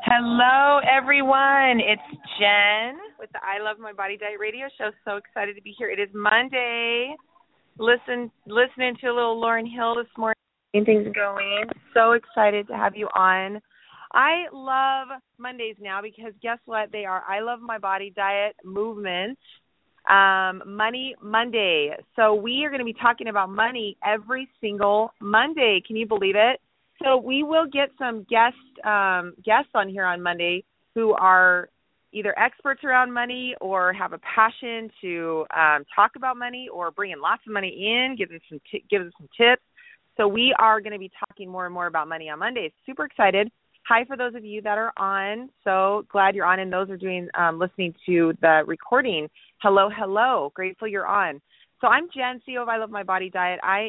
Hello, everyone. It's Jen with the I Love My Body Diet radio show. So excited to be here. It is Monday. Listening to a little Lauryn Hill this morning. Things going. So excited to have you on. I love Mondays now because guess what? They are I Love My Body Diet movement. Money Monday. So we are going to be talking about money every single Monday. Can you believe it? So we will get some guests on here on Monday who are either experts around money or have a passion to talk about money or bring in lots of money in, give them some tips. So we are going to be talking more and more about money on Mondays. Super excited. Hi for those of you that are on. So glad you're on, and those are listening to the recording. Hello. Grateful you're on. So I'm Jen, CEO of I Love My Body Diet. I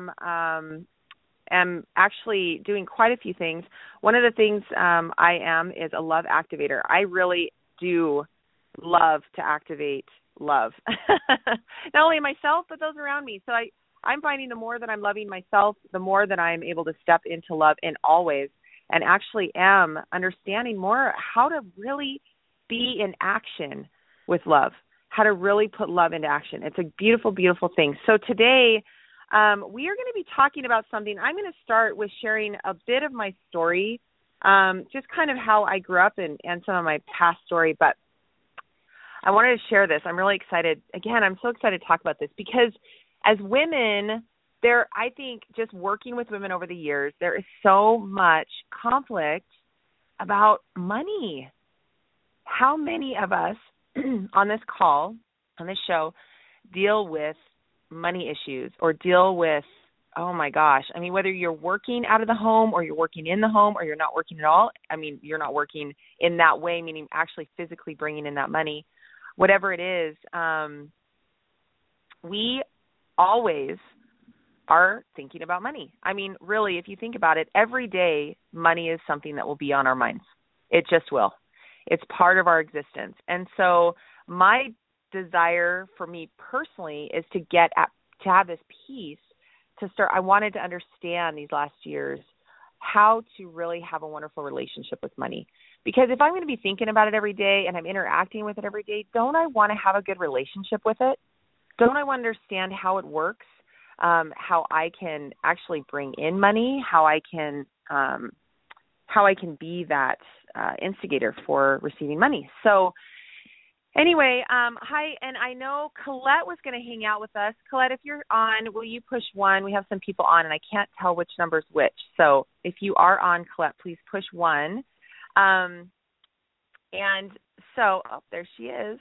am actually doing quite a few things. One of the things I am is a love activator. I really do love to activate love, not only myself, but those around me. So I'm finding the more that I'm loving myself, the more that I'm able to step into love in all ways, and actually am understanding more how to really be in action with love, how to really put love into action. It's a beautiful, beautiful thing. So today, we are going to be talking about something. I'm going to start with sharing a bit of my story, just kind of how I grew up and some of my past story. But I wanted to share this. I'm really excited. Again, I'm so excited to talk about this because as women, I think just working with women over the years, there is so much conflict about money. How many of us on this call, on this show, deal with money issues or deal with, oh my gosh, I mean, whether you're working out of the home or you're working in the home or you're not working at all, I mean, you're not working in that way, meaning actually physically bringing in that money, whatever it is, we always are thinking about money. I mean, really, if you think about it, every day money is something that will be on our minds. It just will. It's part of our existence. And so my desire for me personally is to have this piece to start. I wanted to understand these last years how to really have a wonderful relationship with money. Because if I'm going to be thinking about it every day and I'm interacting with it every day, don't I want to have a good relationship with it? Don't I want to understand how it works, how I can actually bring in money, how I can be that instigator for receiving money. So anyway, hi, and I know Colette was going to hang out with us. Colette, if you're on, will you push 1? We have some people on, and I can't tell which number is which. So if you are on, Colette, please push 1. And so, there she is.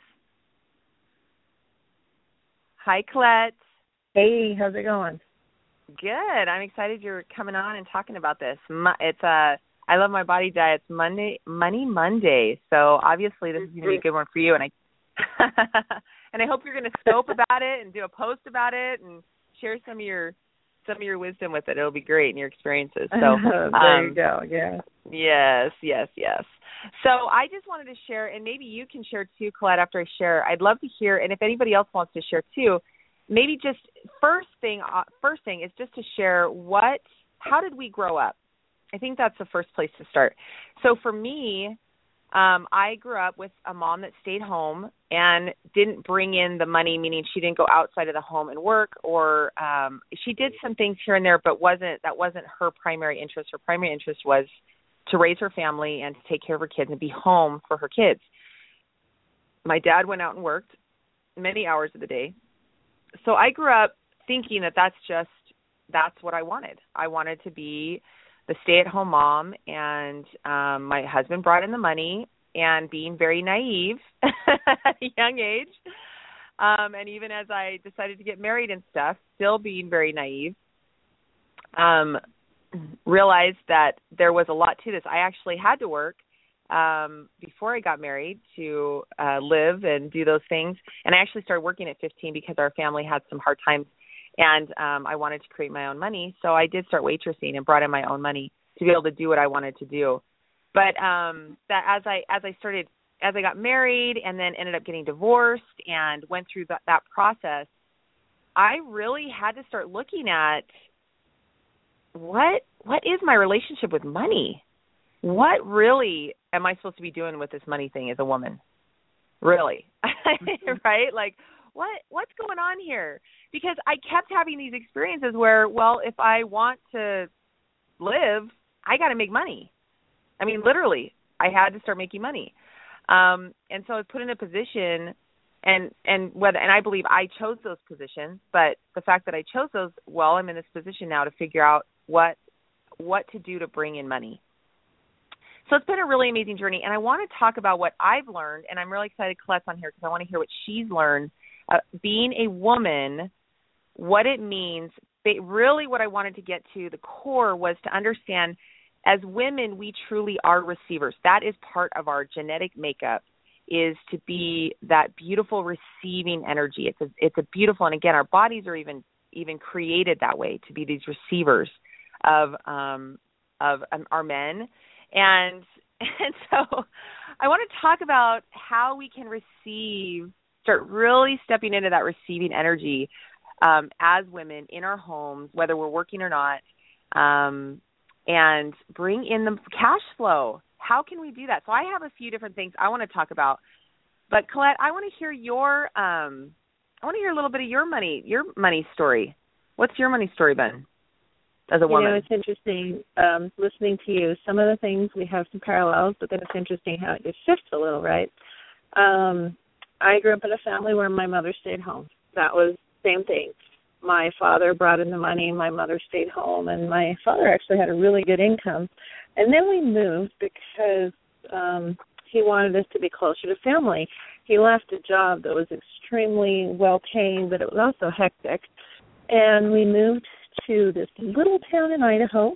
Hi, Colette. Hey, how's it going? Good. I'm excited you're coming on and talking about this. It's I Love My Body Diet. It's Money Monday. So obviously this is going to be a good one for you. And I hope you're going to scope about it and do a post about it and share some of your wisdom with it. It'll be great in your experiences. So there you go. Yeah. Yes. So I just wanted to share, and maybe you can share too, Colette, after I share. I'd love to hear, and if anybody else wants to share too, maybe just first thing is just to share how did we grow up? I think that's the first place to start. So for me, I grew up with a mom that stayed home and didn't bring in the money, meaning she didn't go outside of the home and work, or she did some things here and there, but that wasn't her primary interest. Her primary interest was to raise her family and to take care of her kids and be home for her kids. My dad went out and worked many hours of the day. So I grew up thinking that's what I wanted. I wanted to be the stay-at-home mom, and my husband brought in the money, and being very naive at a young age, and even as I decided to get married and stuff, still being very naive, realized that there was a lot to this. I actually had to work before I got married to live and do those things, and I actually started working at 15 because our family had some hard times. And I wanted to create my own money, so I did start waitressing and brought in my own money to be able to do what I wanted to do. But that as I got married and then ended up getting divorced and went through that process, I really had to start looking at what is my relationship with money? What really am I supposed to be doing with this money thing as a woman? Really? Right? Like, what's going on here? Because I kept having these experiences where, well, if I want to live, I got to make money. I mean, literally, I had to start making money. And so I was put in a position, and I believe I chose those positions, but the fact that I chose those, well, I'm in this position now to figure out what to do to bring in money. So it's been a really amazing journey, and I want to talk about what I've learned, and I'm really excited Colette's on here because I want to hear what she's learned. Being a woman, what it means, really what I wanted to get to, the core, was to understand as women, we truly are receivers. That is part of our genetic makeup, is to be that beautiful receiving energy. It's a beautiful, and again, our bodies are even created that way, to be these receivers of our men. And so I want to talk about how we can start really stepping into that receiving energy as women in our homes, whether we're working or not, and bring in the cash flow. How can we do that? So I have a few different things I want to talk about. But Colette, I want to hear a little bit of your money story. What's your money story been as a woman? It's interesting listening to you. Some of the things we have some parallels, but then it's interesting how it just shifts a little, right? I grew up in a family where my mother stayed home. That was the same thing. My father brought in the money, my mother stayed home, and my father actually had a really good income. And then we moved because he wanted us to be closer to family. He left a job that was extremely well-paying, but it was also hectic. And we moved to this little town in Idaho,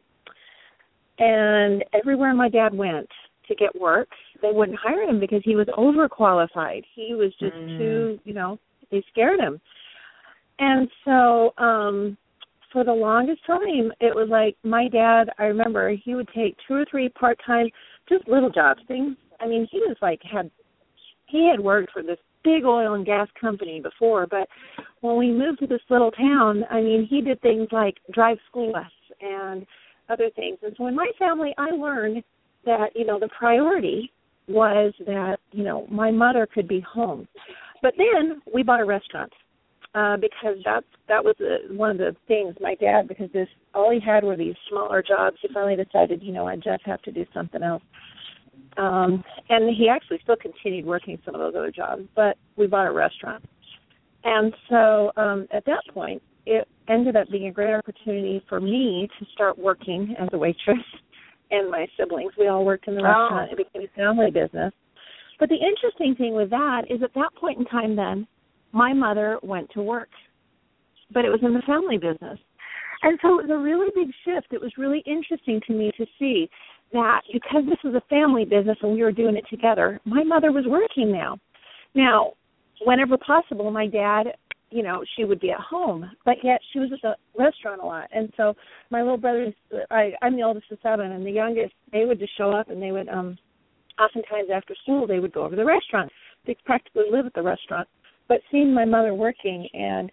and everywhere my dad went to get work, they wouldn't hire him because he was overqualified. He was just too, they scared him. And so for the longest time, it was like my dad, I remember he would take 2 or 3 part-time, just little jobs, things. I mean, he was like, he had worked for this big oil and gas company before, but when we moved to this little town, I mean, he did things like drive school bus and other things. And so in my family, I learned that, the priority was that, my mother could be home. But then we bought a restaurant because that was one of the things. My dad, because all he had were these smaller jobs, he finally decided, I just have to do something else. And he actually still continued working some of those other jobs, but we bought a restaurant. And so at that point, it ended up being a great opportunity for me to start working as a waitress, and my siblings. We all worked in the restaurant. It became a family business. But the interesting thing with that is at that point in time then, my mother went to work, but it was in the family business. And so it was a really big shift. It was really interesting to me to see that because this was a family business and we were doing it together, my mother was working now. Now, whenever possible, my dad, she would be at home, but yet she was at the restaurant a lot. And so my little brothers, I'm the oldest of 7, and the youngest, they would just show up and they would, oftentimes after school, they would go over to the restaurant. They practically live at the restaurant. But seeing my mother working, and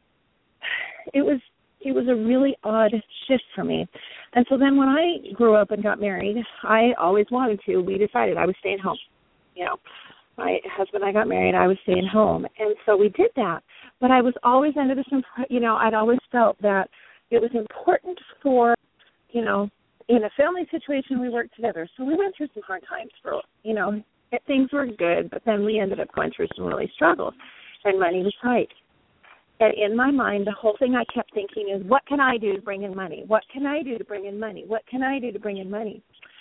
it was a really odd shift for me. And so then when I grew up and got married, I always wanted to. We decided I was staying home. My husband and I got married, I was staying home. And so we did that. But I was always under this, I'd always felt that it was important for, in a family situation, we worked together. So we went through some hard times for, things were good, but then we ended up going through some really struggles, and money was tight. And in my mind, the whole thing I kept thinking is, what can I do to bring in money? What can I do to bring in money? What can I do to bring in money?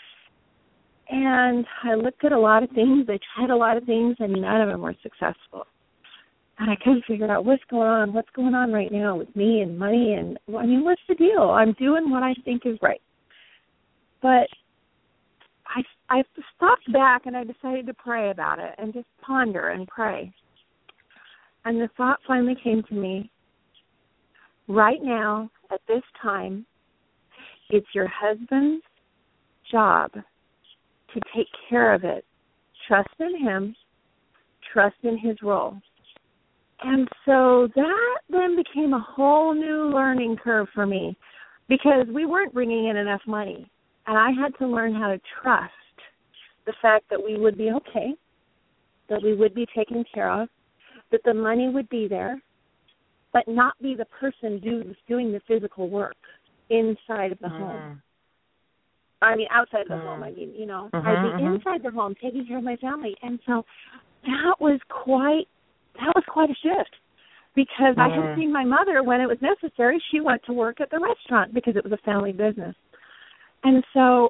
And I looked at a lot of things. I tried a lot of things, and none of them were successful. And I couldn't figure out what's going on right now with me and money. And, what's the deal? I'm doing what I think is right. But I stopped back, and I decided to pray about it and just ponder and pray. And the thought finally came to me, right now, at this time, it's your husband's job to take care of it. Trust in him, trust in his role. And so that then became a whole new learning curve for me because we weren't bringing in enough money. And I had to learn how to trust the fact that we would be okay, that we would be taken care of, that the money would be there, but not be the person doing the physical work inside of the home. I mean, outside of the home, I mean, you know. I'd be inside the home taking care of my family. And so that was quite a shift, because I had seen my mother when it was necessary. She went to work at the restaurant because it was a family business. And so,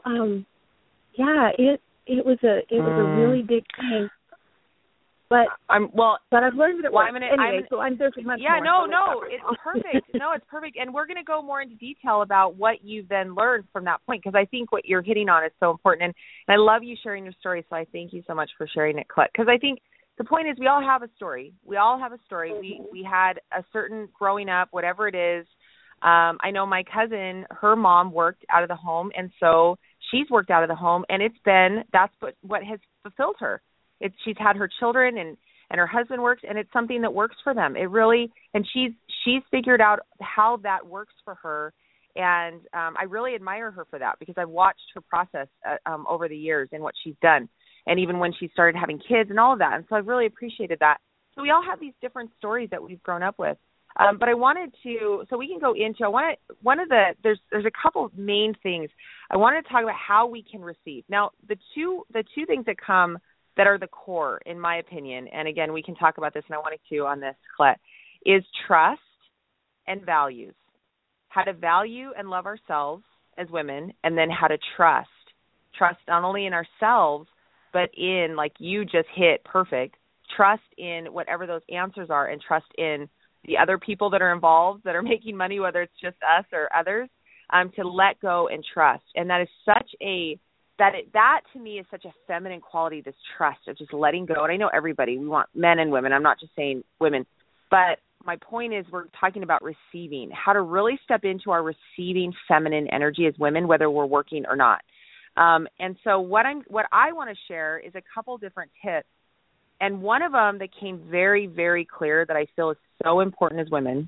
it was a really big thing. But I've learned that it works. So there's much more. It's perfect. No, it's perfect. And we're going to go more into detail about what you've then learned from that point, because I think what you're hitting on is so important. And I love you sharing your story, so I thank you so much for sharing it, Colette, because I think the point is we all have a story. We had a certain growing up, whatever it is. I know my cousin, her mom worked out of the home, and so she's worked out of the home, and that's what has fulfilled her. She's had her children and her husband works, and it's something that works for them. It really, and she's figured out how that works for her, and I really admire her for that, because I've watched her process over the years and what she's done, and even when she started having kids and all of that, and so I've really appreciated that. So we all have these different stories that we've grown up with, but I wanted to, so we can go into, there's a couple of main things. I wanted to talk about how we can receive. Now, the two things that come that are the core, in my opinion, and again, we can talk about this, and I wanted to on this, Colette, is trust and values. How to value and love ourselves as women, and then how to trust not only in ourselves, but in, like you just hit perfect, trust in whatever those answers are, and trust in the other people that are involved that are making money, whether it's just us or others, to let go and trust. And that is such that to me is such a feminine quality, this trust of just letting go. And I know everybody, we want men and women. I'm not just saying women. But my point is we're talking about receiving, how to really step into our receiving feminine energy as women, whether we're working or not. And so what I want to share is a couple different tips. And one of them that came very, very clear that I feel is so important as women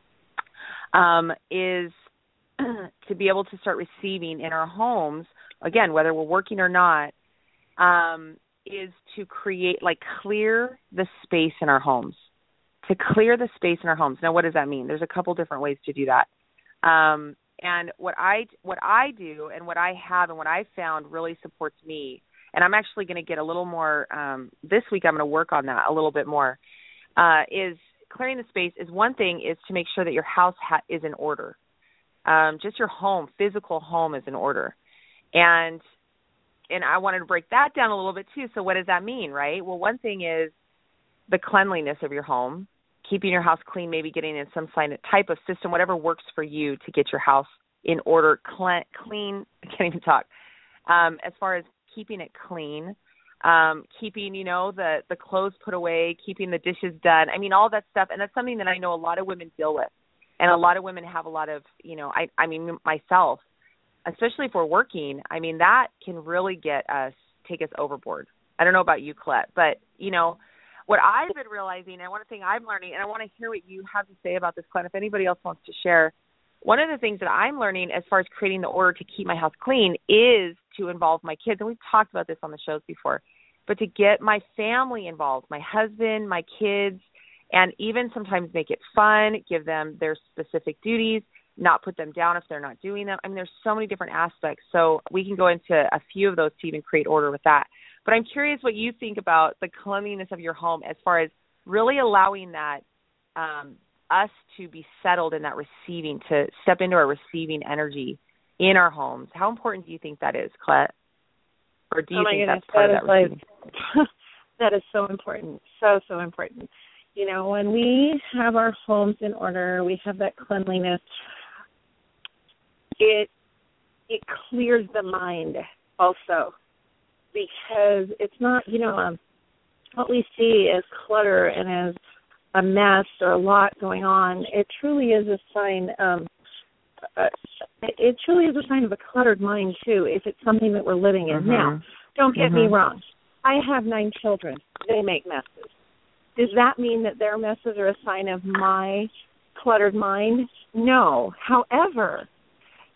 is to be able to start receiving in our homes, again, whether we're working or not, is to clear the space in our homes. To clear the space in our homes. Now, what does that mean? There's a couple different ways to do that. And what I do and what I have and what I found really supports me, and I'm actually going to get a little more, this week I'm going to work on that a little bit more, is clearing the space is one thing, is to make sure that your house is in order. Just your home, physical home is in order. And I wanted to break that down a little bit too. So what does that mean, right? Well, one thing is the cleanliness of your home, keeping your house clean, maybe getting in some type of system, whatever works for you to get your house in order, clean, I can't even talk. As far as keeping it clean, keeping, the clothes put away, keeping the dishes done. I mean, all that stuff. And that's something that I know a lot of women deal with. And a lot of women have a lot of, myself, especially if we're working, that can really take us overboard. I don't know about you, Colette, but, what I've been realizing, and one thing I'm learning, and I want to hear what you have to say about this, Colette, if anybody else wants to share, one of the things that I'm learning as far as creating the order to keep my house clean is to involve my kids. And we've talked about this on the shows before, but to get my family involved, my husband, my kids, and even sometimes make it fun, give them their specific duties, not put them down if they're not doing them. There's so many different aspects. So we can go into a few of those to even create order with that. But I'm curious what you think about the cleanliness of your home as far as really allowing that us to be settled in that receiving, to step into our receiving energy in our homes. How important do you think that is, Colette? Or do you think that's part of that receiving? That is so important, so, so important. When we have our homes in order, we have that cleanliness, it clears the mind also, because it's not, what we see as clutter and as a mess or a lot going on. It truly is a sign. It truly is a sign of a cluttered mind too, if it's something that we're living in. Now, don't get me wrong. I have 9 children. They make messes. Does that mean that their messes are a sign of my cluttered mind? No. However,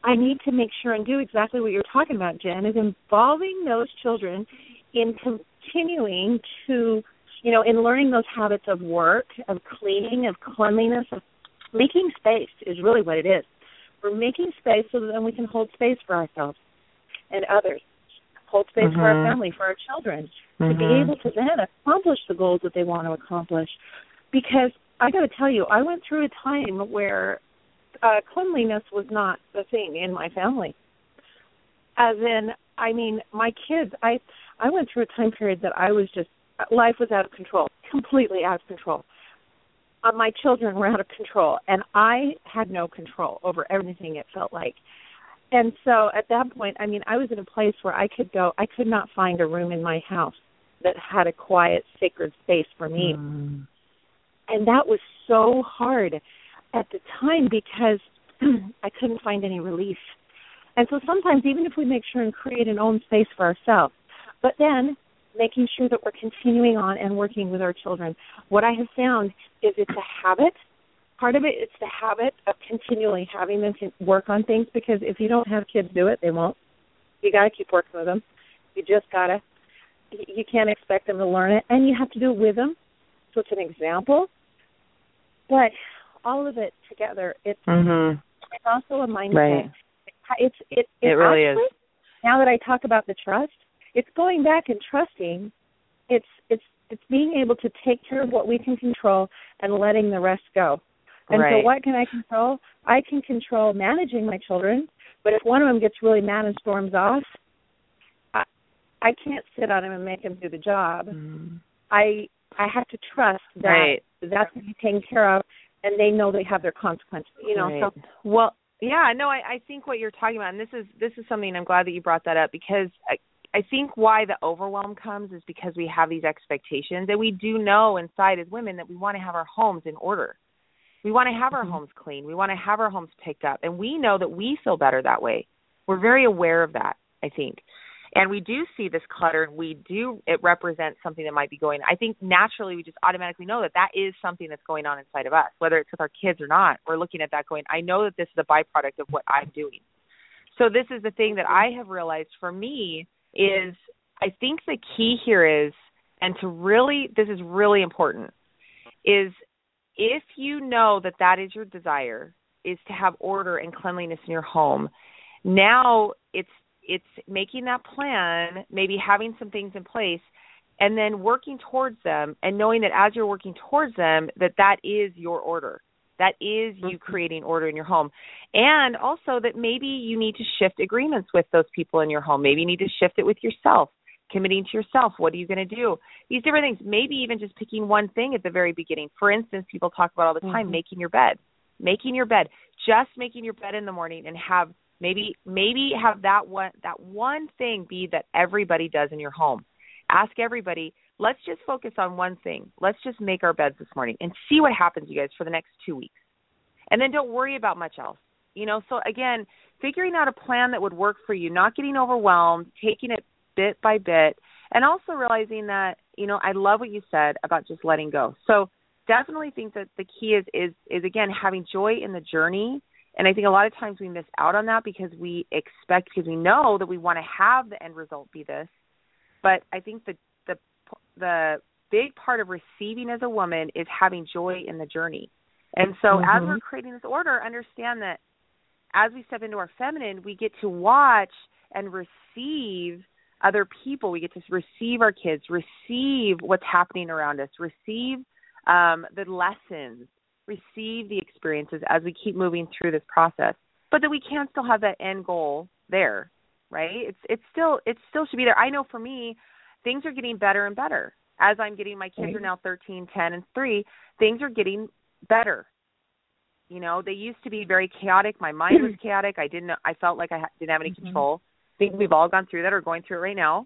I need to make sure and do exactly what you're talking about, Jen, is involving those children in continuing to, in learning those habits of work, of cleaning, of cleanliness, of making space is really what it is. We're making space so that then we can hold space for ourselves and others, hold space for our family, for our children, to be able to then accomplish the goals that they want to accomplish. Because I got to tell you, I went through a time where cleanliness was not the thing in my family. As in, my kids, I went through a time period that I was just, life was out of control, completely out of control. My children were out of control, and I had no control over everything, it felt like. And so at that point, I was in a place where I could not find a room in my house that had a quiet, sacred space for me. And that was so hard at the time because I couldn't find any relief. And so sometimes, even if we make sure and create an own space for ourselves, but then making sure that we're continuing on and working with our children, what I have found is it's a habit. Part of it, it's the habit of continually having them work on things, because if you don't have kids do it, they won't. You got to keep working with them. You just got to. You can't expect them to learn it, and you have to do it with them. So it's an example. But all of it together, it's also a mindset. Right. It really actually, is. Now that I talk about the trust, it's going back and trusting. It's being able to take care of what we can control and letting the rest go. And so what can I control? I can control managing my children, but if one of them gets really mad and storms off, I can't sit on him and him do the job. I have to trust that that's going to be taken care of, and they know they have their consequences. So, well, yeah, no, I think what you're talking about, and this is something I'm glad that you brought that up, because I think why the overwhelm comes is because we have these expectations, and we do know inside as women that we want to have our homes in order. We want to have our homes clean. We want to have our homes picked up, and we know that we feel better that way. We're very aware of that, I think. And we do see this clutter, and it represents something that might be going on. I think naturally we just automatically know that is something that's going on inside of us, whether it's with our kids or not. We're looking at that going, I know that this is a byproduct of what I'm doing. So this is the thing that I have realized for me is I think the key here is, and this is really important, is if you know that is your desire, is to have order and cleanliness in your home, now it's making that plan, maybe having some things in place, and then working towards them, and knowing that as you're working towards them, that is your order. That is you creating order in your home. And also that maybe you need to shift agreements with those people in your home. Maybe you need to shift it with yourself, committing to yourself. What are you going to do? These different things, maybe even just picking one thing at the very beginning. For instance, people talk about all the time, making your bed, just making your bed in the morning, and have maybe have that one thing be that everybody does in your home. Ask everybody, let's just focus on one thing. Let's just make our beds this morning and see what happens, you guys, for the next 2 weeks. And then don't worry about much else. So again, figuring out a plan that would work for you, not getting overwhelmed, taking it bit by bit, and also realizing that, I love what you said about just letting go. So definitely think that the key is again, having joy in the journey. And I think a lot of times we miss out on that because we know that we want to have the end result be this. But I think the big part of receiving as a woman is having joy in the journey. And so as we're creating this order, understand that as we step into our feminine, we get to watch and receive other people. We get to receive our kids, receive what's happening around us, receive the lessons, receive the experiences as we keep moving through this process. But that we can still have that end goal there, right? It still should be there. I know for me, things are getting better and better. As I'm getting, my kids are now 13, 10, and 3, things are getting better. They used to be very chaotic. My mind was chaotic. I felt like I didn't have any control. I think we've all gone through that or going through it right now.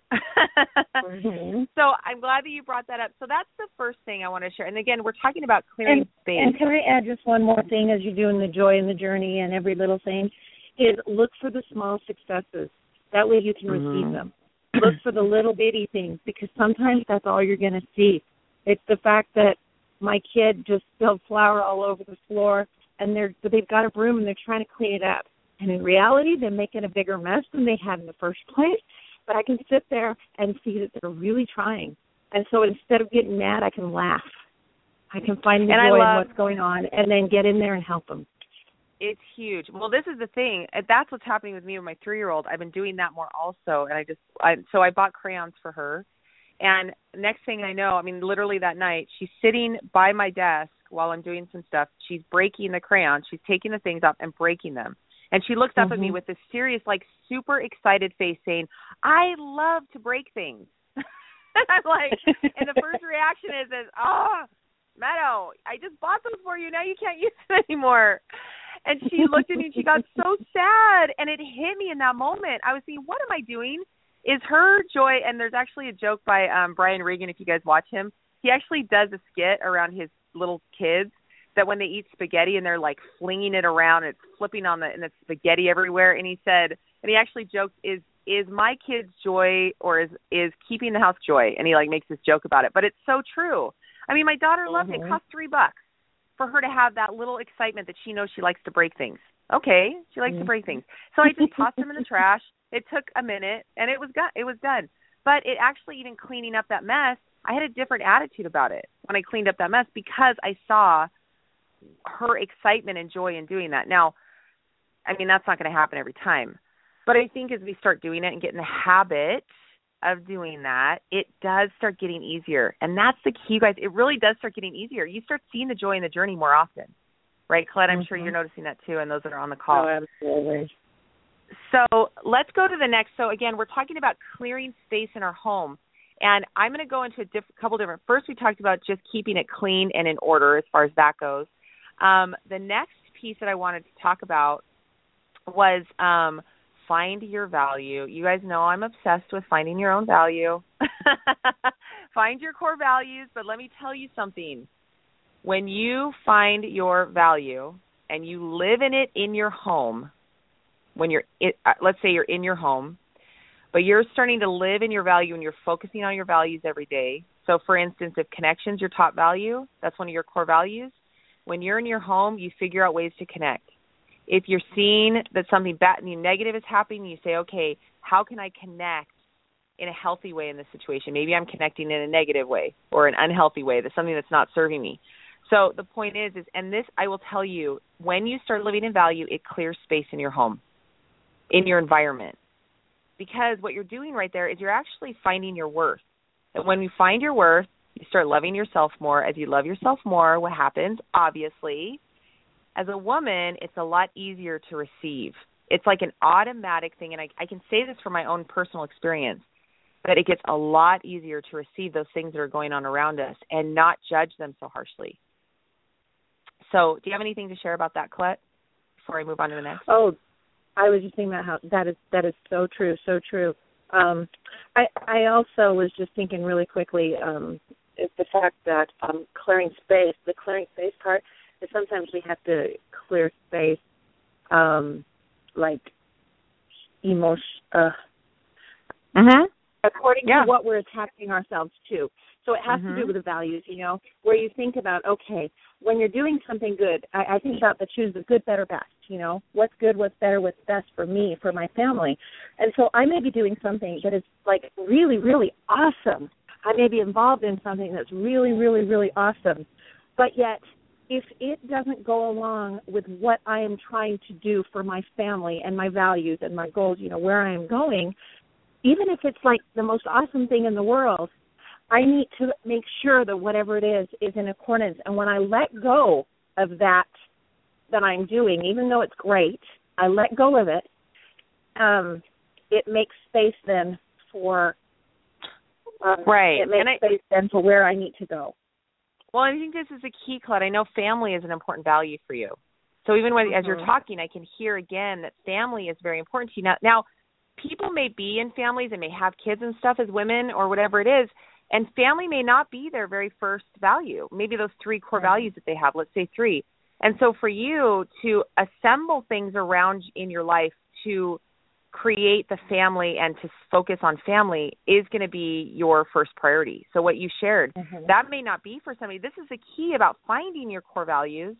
So I'm glad that you brought that up. So that's the first thing I want to share. And again, we're talking about clearing space. And can I add just one more thing as you're doing the joy in the journey and every little thing, is look for the small successes. That way you can receive them. Look for the little bitty things, because sometimes that's all you're going to see. It's the fact that my kid just spilled flour all over the floor, and they've got a broom and they're trying to clean it up. And in reality, they're making a bigger mess than they had in the first place. But I can sit there and see that they're really trying. And so instead of getting mad, I can laugh. I can find the joy in what's going on and then get in there and help them. It's huge. Well, this is the thing. That's what's happening with me with my 3-year-old. I've been doing that more also. And so I bought crayons for her. And next thing I know, I mean, literally that night, she's sitting by my desk while I'm doing some stuff. She's breaking the crayons. She's taking the things off and breaking them. And she looks up at me with this serious, like, super excited face saying, I love to break things. And I'm like, and the first reaction is, Meadow, I just bought those for you. Now you can't use them anymore. And she looked at me and she got so sad. And it hit me in that moment. I was thinking, what am I doing? Is her joy, and there's actually a joke by Brian Regan, if you guys watch him. He actually does a skit around his little kids that when they eat spaghetti and they're like flinging it around, it's flipping on and it's spaghetti everywhere. And he said, and he actually joked, is my kids joy or is keeping the house joy? And he like makes this joke about it, but it's so true. I mean, my daughter loves it. It costs $3 for her to have that little excitement that she knows she likes to break things. Okay, she likes to break things. So I just tossed them in the trash. It took a minute, and it was done. But it actually, even cleaning up that mess, I had a different attitude about it when I cleaned up that mess because I saw her excitement and joy in doing that. Now, I mean, that's not going to happen every time. But I think as we start doing it and get in the habit of doing that, it does start getting easier. And that's the key, guys. It really does start getting easier. You start seeing the joy in the journey more often. Right, Colette? I'm sure you're noticing that too, and those that are on the call. Oh, absolutely. So let's go to the next. So, again, we're talking about clearing space in our home. And I'm going to go into a couple different. First, we talked about just keeping it clean and in order as far as that goes. The next piece that I wanted to talk about was find your value. You guys know I'm obsessed with finding your own value. Find your core values, but let me tell you something. When you find your value and you live in it in your home, let's say you're in your home, but you're starting to live in your value and you're focusing on your values every day. So, for instance, if connection's your top value, that's one of your core values. When you're in your home, you figure out ways to connect. If you're seeing that something bad and negative is happening, you say, okay, how can I connect in a healthy way in this situation? Maybe I'm connecting in a negative way or an unhealthy way. That's something that's not serving me. So the point is, and this I will tell you, when you start living in value, it clears space in your home, in your environment. Because what you're doing right there is you're actually finding your worth. And when you find your worth, you start loving yourself more. As you love yourself more, what happens? Obviously, as a woman, it's a lot easier to receive. It's like an automatic thing, and I can say this from my own personal experience, that it gets a lot easier to receive those things that are going on around us and not judge them so harshly. So do you have anything to share about that, Colette, before I move on to the next? Oh, I was just thinking about how that is so true, so true. I also was just thinking really quickly, is the fact that clearing space, the clearing space part, is sometimes we have to clear space, like emotion, according to what we're attaching ourselves to. So it has to do with the values, where you think about, okay, when you're doing something good, I think about the choose the good, better, best, what's good, what's better, what's best for me, for my family. And so I may be doing something that is like really, really awesome. I may be involved in something that's really, really, really awesome. But yet, if it doesn't go along with what I am trying to do for my family and my values and my goals, where I am going, even if it's like the most awesome thing in the world, I need to make sure that whatever it is in accordance. And when I let go of that I'm doing, even though it's great, I let go of it, it makes space then for It makes space then for where I need to go. Well, I think this is a key, Claude. I know family is an important value for you. So even as you're talking, I can hear again that family is very important to you. Now, people may be in families and may have kids and stuff as women or whatever it is, and family may not be their very first value. Maybe those 3 core values that they have, let's say 3. And so for you to assemble things around in your life to create the family and to focus on family is going to be your first priority. So what you shared, that may not be for somebody. This is the key about finding your core values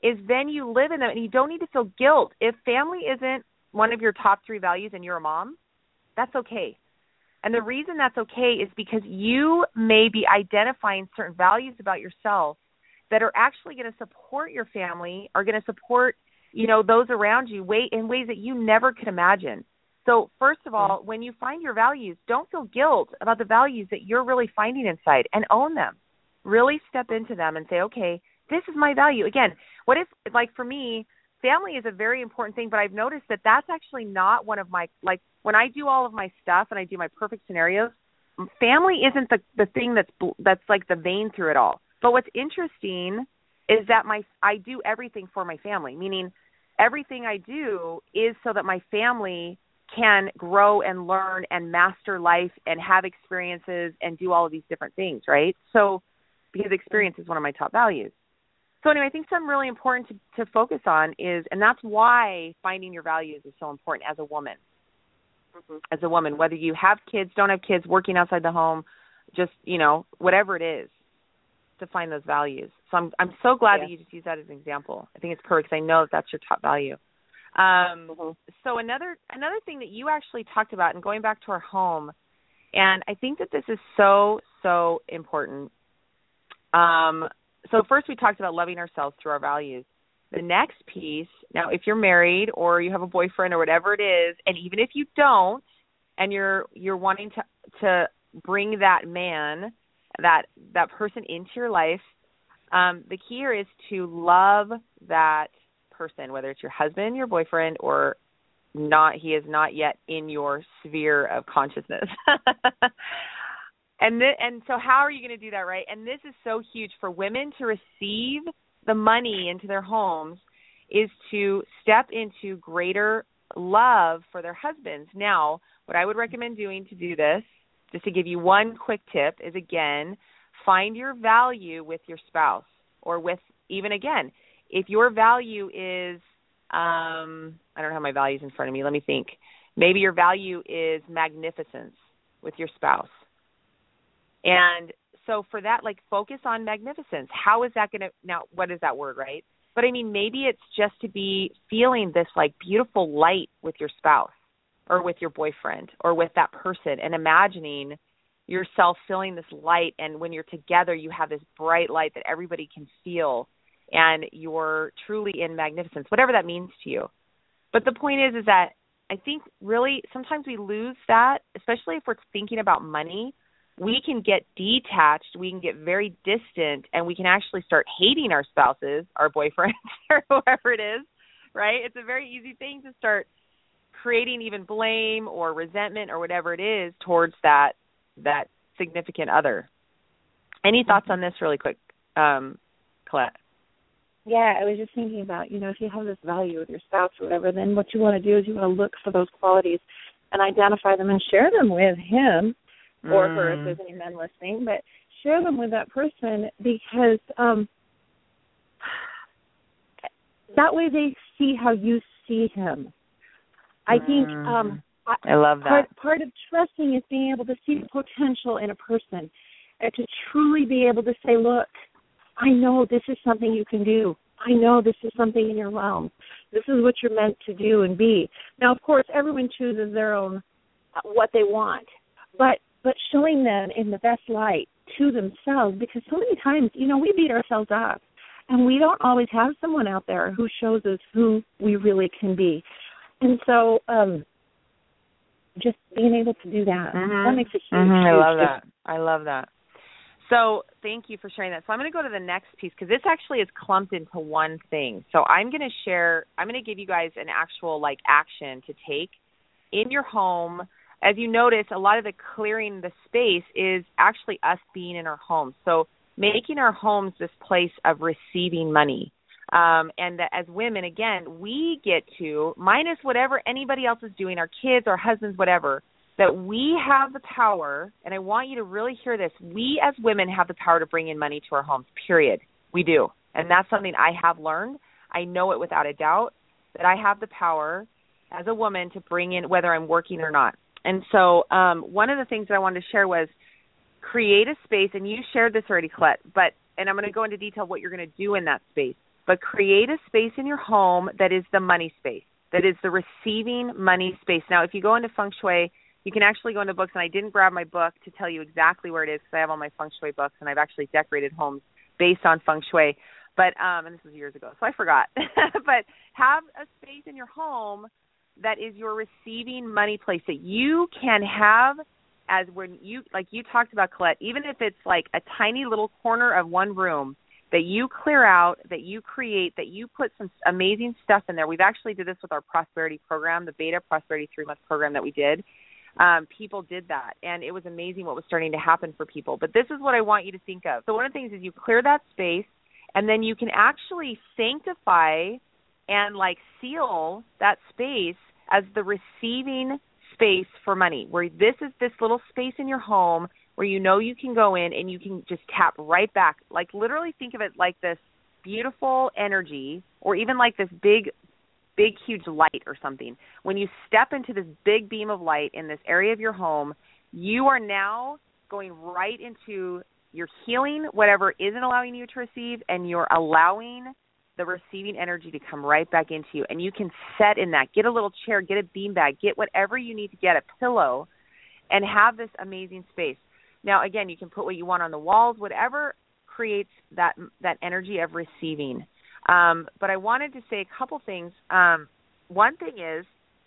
is then you live in them and you don't need to feel guilt. If family isn't one of your top 3 values and you're a mom, that's okay. And the reason that's okay is because you may be identifying certain values about yourself that are actually going to support your family, are going to support, those around you in ways that you never could imagine. So first of all, when you find your values, don't feel guilt about the values that you're really finding inside, and own them. Really step into them and say, okay, this is my value. Again, what if, like for me, family is a very important thing, but I've noticed that that's actually not one of my, like when I do all of my stuff and I do my perfect scenarios, family isn't the thing that's like the vein through it all. But what's interesting is that I do everything for my family, meaning everything I do is so that my family can grow and learn and master life and have experiences and do all of these different things, right? So because experience is one of my top values. So anyway, I think something really important to focus on is, and that's why finding your values is so important as a woman. Mm-hmm. As a woman, whether you have kids, don't have kids, working outside the home, just, whatever it is, to find those values. So I'm so glad that you just used that as an example. I think it's perfect because I know that's your top value. So another thing that you actually talked about, and going back to our home, and I think that this is so, so important. So first we talked about loving ourselves through our values. The next piece, now if you're married or you have a boyfriend or whatever it is, and even if you don't, and you're wanting to bring that man, that person into your life, the key here is to love that person, whether it's your husband, your boyfriend, or not, he is not yet in your sphere of consciousness. And so how are you going to do that, right? And this is so huge for women to receive the money into their homes, is to step into greater love for their husbands. Now, what I would recommend doing to do this, just to give you one quick tip, is, again, find your value with your spouse, or with, even again, if your value is, I don't have my values in front of me. Let me think. Maybe your value is magnificence with your spouse. And so for that, like, focus on magnificence. How is that going to, now, what is that word, right? But I mean, maybe it's just to be feeling this like beautiful light with your spouse or with your boyfriend or with that person, and imagining yourself feeling this light. And when you're together, you have this bright light that everybody can feel, and you're truly in magnificence, whatever that means to you. But the point is that I think really sometimes we lose that, especially if we're thinking about money. We can get detached, we can get very distant, and we can actually start hating our spouses, our boyfriends, or whoever it is, right? It's a very easy thing to start creating even blame or resentment or whatever it is towards that significant other. Any thoughts on this really quick, Colette? Yeah, I was just thinking about, if you have this value with your spouse or whatever, then what you want to do is you want to look for those qualities and identify them and share them with him or her, if there's any men listening, but share them with that person, because that way they see how you see him. I think I love that. Part of trusting is being able to see the potential in a person, and to truly be able to say, look, I know this is something you can do. I know this is something in your realm. This is what you're meant to do and be. Now, of course, everyone chooses their own, what they want, but showing them in the best light to themselves, because so many times, we beat ourselves up, and we don't always have someone out there who shows us who we really can be. And so just being able to do that, that makes a huge difference. I love that. So thank you for sharing that. So I'm going to go to the next piece, because this actually is clumped into one thing. So I'm going to give you guys an actual action to take in your home. As you notice, a lot of the clearing the space is actually us being in our homes. So making our homes this place of receiving money. And that as women, again, we get to, minus whatever anybody else is doing, our kids, our husbands, whatever, that we have the power, and I want you to really hear this, we as women have the power to bring in money to our homes, period. We do. And that's something I have learned. I know it without a doubt, that I have the power as a woman to bring in, whether I'm working or not. And so one of the things that I wanted to share was create a space, and you shared this already, Colette, and I'm going to go into detail what you're going to do in that space. but create a space in your home that is the money space, that is the receiving money space. Now, if you go into Feng Shui, you can actually go into books, and I didn't grab my book to tell you exactly where it is because I have all my Feng Shui books, and I've actually decorated homes based on Feng Shui. But and this was years ago, so I forgot. But have a space in your home that is your receiving money place that you can have as when you, like you talked about, Colette, even if it's like a tiny little corner of one room that you clear out, that you create, that you put some amazing stuff in there. We've actually did this with our prosperity program, the Beta Prosperity 3-month program that we did. People did that, and it was amazing what was starting to happen for people. But this is what I want you to think of. So one of the things is you clear that space, and then you can actually sanctify and like seal that space as the receiving space for money, where this is this little space in your home where you know you can go in and you can just tap right back. Like literally think of it like this beautiful energy, or even like this big, huge light or something. When you step into this big beam of light in this area of your home, you are now going right into your healing whatever isn't allowing you to receive, and you're allowing the receiving energy to come right back into you. And you can set in that. Get a little chair, get a beanbag, get whatever you need to get, a pillow, and have this amazing space. Now, again, you can put what you want on the walls, whatever creates that energy of receiving. But I wanted to say a couple things. One thing is,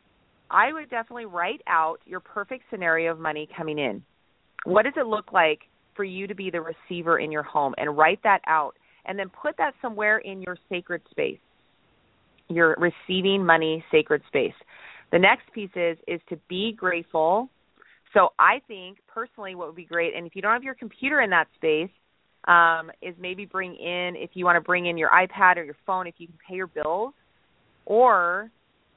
I would definitely write out your perfect scenario of money coming in. What does it look like for you to be the receiver in your home? And write that out. And then put that somewhere in your sacred space, your receiving money sacred space. The next piece is to be grateful. So I think personally what would be great, and if you don't have your computer in that space, is maybe bring in, if you want to bring in your iPad or your phone, if you can pay your bills, or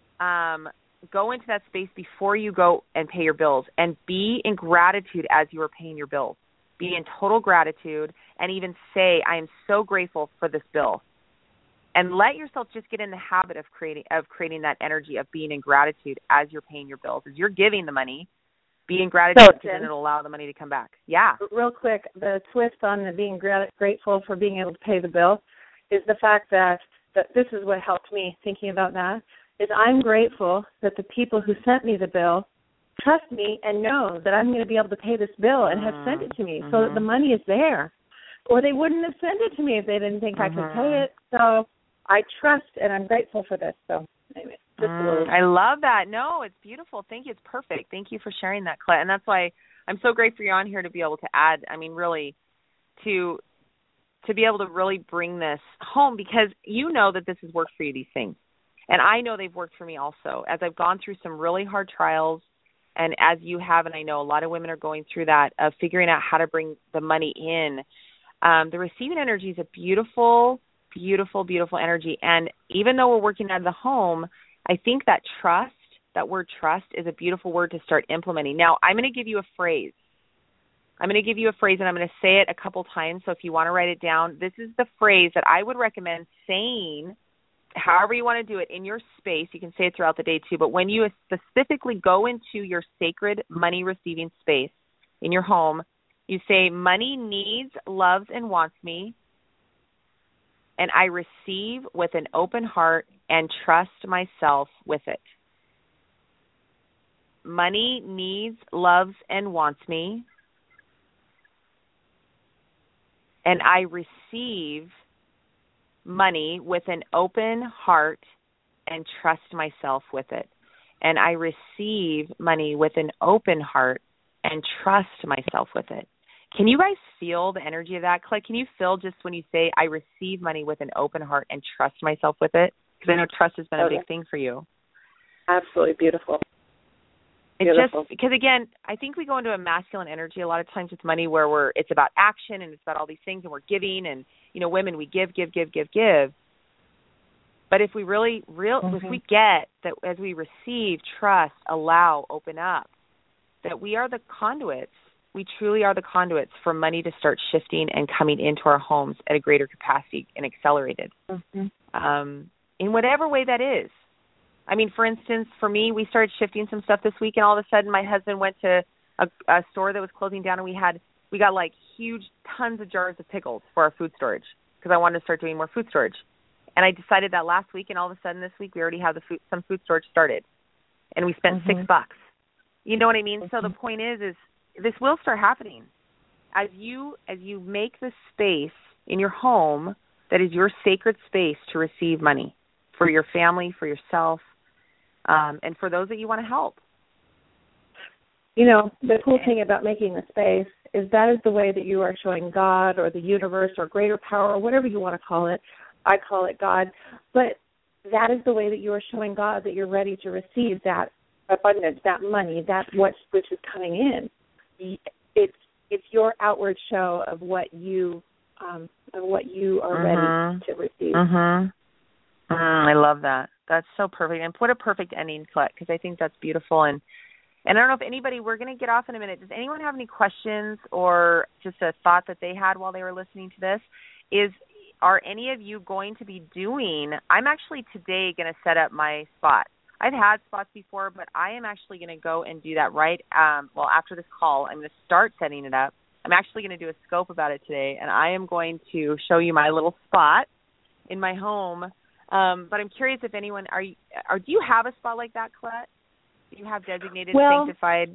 go into that space before you go and pay your bills, and be in gratitude as you are paying your bills. Be in total gratitude, and even say, I am so grateful for this bill. And let yourself just get in the habit of creating that energy of being in gratitude as you're paying your bills. As you're giving the money, be in gratitude, because then it'll allow the money to come back. Yeah. Real quick, the twist on the being grateful for being able to pay the bill is the fact that this is what helped me thinking about that, is I'm grateful that the people who sent me the bill trust me and know that I'm going to be able to pay this bill and have sent it to me, so that the money is there. Or they wouldn't have sent it to me if they didn't think I could pay it. So I trust, and I'm grateful for this. So anyway, just a little. I love that. No, it's beautiful. Thank you. It's perfect. Thank you for sharing that, Colette. And that's why I'm so grateful you're on here to be able to add, I mean, really, to be able to really bring this home, because you know that this has worked for you, these things. And I know they've worked for me also. As I've gone through some really hard trials, and as you have, and I know a lot of women are going through that, of figuring out how to bring the money in, the receiving energy is a beautiful, beautiful, beautiful energy. And even though we're working out of the home, I think that trust, that word trust, is a beautiful word to start implementing. Now, I'm going to give you a phrase. And I'm going to say it a couple times. So if you want to write it down, this is the phrase that I would recommend saying, however you want to do it, in your space. You can say it throughout the day too, but when you specifically go into your sacred money receiving space in your home, you say, money needs, loves, and wants me, and I receive with an open heart and trust myself with it. Money needs, loves, and wants me, and I receive money with an open heart and trust myself with it. And I receive money with an open heart and trust myself with it. Can you guys feel the energy of that? Can you feel just when you say, I receive money with an open heart and trust myself with it? Because I know trust has been a big thing for you. Absolutely beautiful. It's just because, again, I think we go into a masculine energy a lot of times with money, where it's about action and it's about all these things, and we're giving, and, you know, women, we give. But if we really if we get that, as we receive, trust, allow, open up, that we are the conduits, we truly are the conduits for money to start shifting and coming into our homes at a greater capacity and accelerated, in whatever way that is. I mean, for instance, for me, we started shifting some stuff this week, and all of a sudden my husband went to a store that was closing down, and we got like huge tons of jars of pickles for our food storage, because I wanted to start doing more food storage. And I decided that last week, and all of a sudden this week we already have some food storage started, and we spent $6. You know what I mean? So the point is this will start happening as you make the space in your home that is your sacred space to receive money for your family, for yourself, and for those that you want to help. You know, the cool thing about making the space is that is the way that you are showing God or the universe or greater power or whatever you want to call it. I call it God. But that is the way that you are showing God that you're ready to receive that abundance, that money, which is coming in. It's your outward show of what you are ready to receive. I love that. That's so perfect. And what a perfect ending, Colette, because I think that's beautiful. And I don't know if anybody, we're going to get off in a minute. Does anyone have any questions or just a thought that they had while they were listening to this? Are any of you going to be doing, I'm actually today going to set up my spot. I've had spots before, but I am actually going to go and do that after this call. I'm going to start setting it up. I'm actually going to do a scope about it today, and I am going to show you my little spot in my home. But I'm curious if anyone, do you have a spot like that, Colette? Do you have designated, sanctified?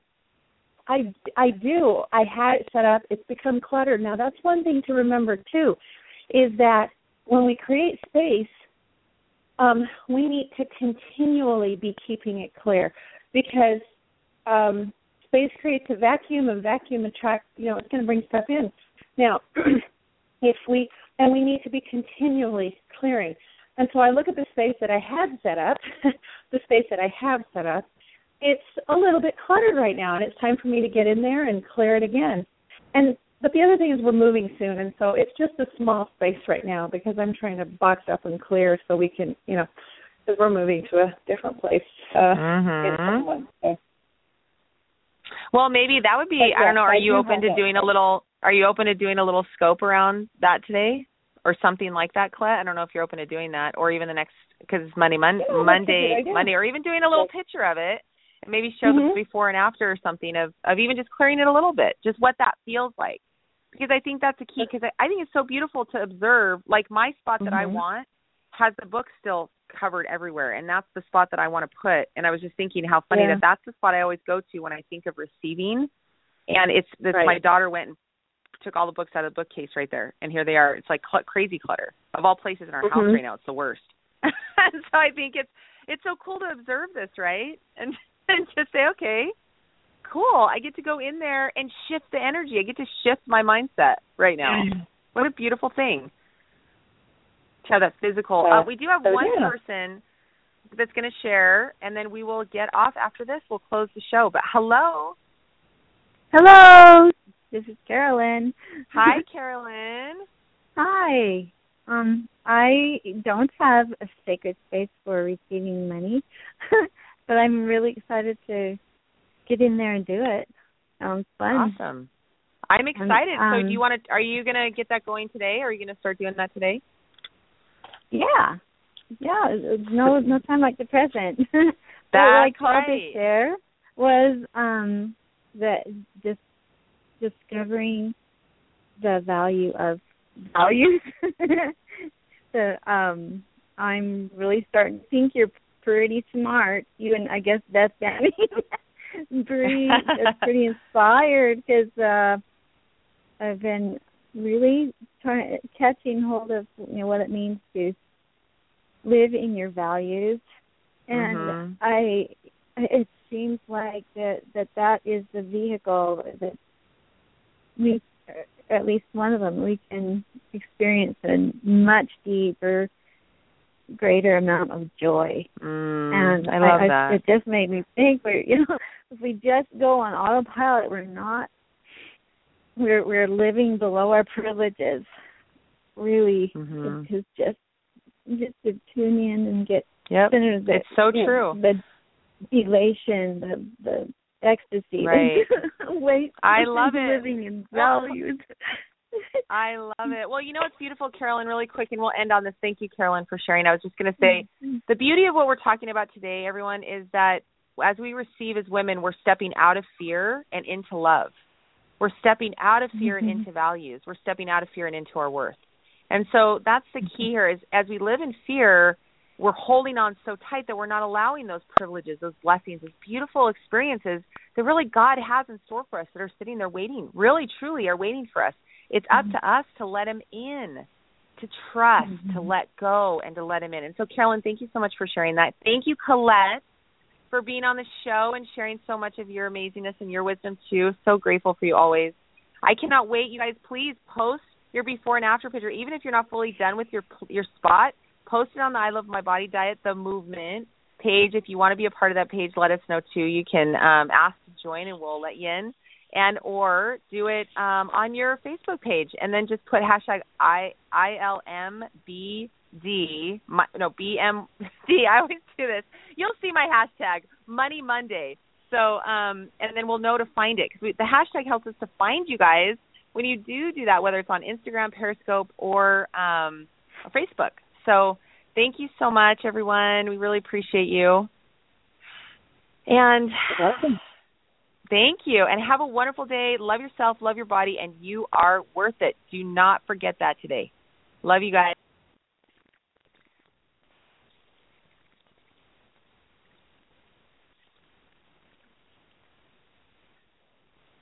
I do. I had it set up. It's become cluttered. Now, that's one thing to remember, too, is that when we create space, we need to continually be keeping it clear because space creates a vacuum, and vacuum attracts, it's going to bring stuff in. Now, we need to be continually clearing. And so I look at the space that I have set up, it's a little bit cluttered right now, and it's time for me to get in there and clear it again. But the other thing is we're moving soon, and so it's just a small space right now because I'm trying to box up and clear so we can, because we're moving to a different place. Well, maybe that would be, I don't know, are you open to doing a little scope around that today? Or something like that, Colette? I don't know if you're open to doing that, or even the next, because it's Monday, or even doing a little picture of it, and maybe show the before and after or something of even just clearing it a little bit, just what that feels like. Because I think that's a key, because I think it's so beautiful to observe. Like my spot that I want has the book still covered everywhere, and that's the spot that I want to put. And I was just thinking how funny that's the spot I always go to when I think of receiving. And my daughter went and took all the books out of the bookcase right there, and here they are. It's like crazy clutter. Of all places in our house right now, it's the worst. And so I think it's so cool to observe this, right? And just say, okay, cool. I get to go in there and shift the energy. I get to shift my mindset right now. What a beautiful thing to have that physical. We do have one person that's going to share, and then we will get off after this. We'll close the show. But hello. Hello. This is Carolyn. Hi, Carolyn. Hi. I don't have a sacred space for receiving money, but I'm really excited to get in there and do it. Sounds fun. Awesome. I'm excited. So are you going to get that going today, or are you going to start doing that today? Yeah. No time like the present. What I called to share was that just discovering the value of values. I'm really starting to think you're pretty smart. You and I guess Beth Danny. pretty inspired because I've been really catching hold of what it means to live in your values, and it seems like that is the vehicle that we, at least one of them, we can experience a much deeper, greater amount of joy. And I love that. It just made me think, if we just go on autopilot, we're living below our privileges. Really, it's just to tune in and get centered. It's so true. The elation, the ecstasy. Right. I love it. Living in values. I love it. Well, it's beautiful, Carolyn, really quick, and we'll end on this. Thank you, Carolyn, for sharing. I was just going to say, the beauty of what we're talking about today, everyone, is that as we receive as women, we're stepping out of fear and into love. We're stepping out of fear and into values. We're stepping out of fear and into our worth. And so that's the key here is as we live in fear, we're holding on so tight that we're not allowing those privileges, those blessings, those beautiful experiences that really God has in store for us that are sitting there waiting, really, truly are waiting for us. It's up to us to let him in, to trust, to let go, and to let him in. And so, Carolyn, thank you so much for sharing that. Thank you, Colette, for being on the show and sharing so much of your amazingness and your wisdom, too. So grateful for you always. I cannot wait. You guys, please post your before and after picture. Even if you're not fully done with your spot, post it on the I Love My Body Diet, the movement page. If you want to be a part of that page, let us know, too. You can ask to join, and we'll let you in. And or do it on your Facebook page, and then just put hashtag ILMBD, BMD. I always do this. You'll see my hashtag, Money Monday. So, and then we'll know to find it, because the hashtag helps us to find you guys when you do that, whether it's on Instagram, Periscope, or Facebook. So thank you so much, everyone. We really appreciate you. And You're welcome. Thank you, and have a wonderful day. Love yourself, love your body, and you are worth it. Do not forget that today. Love you guys.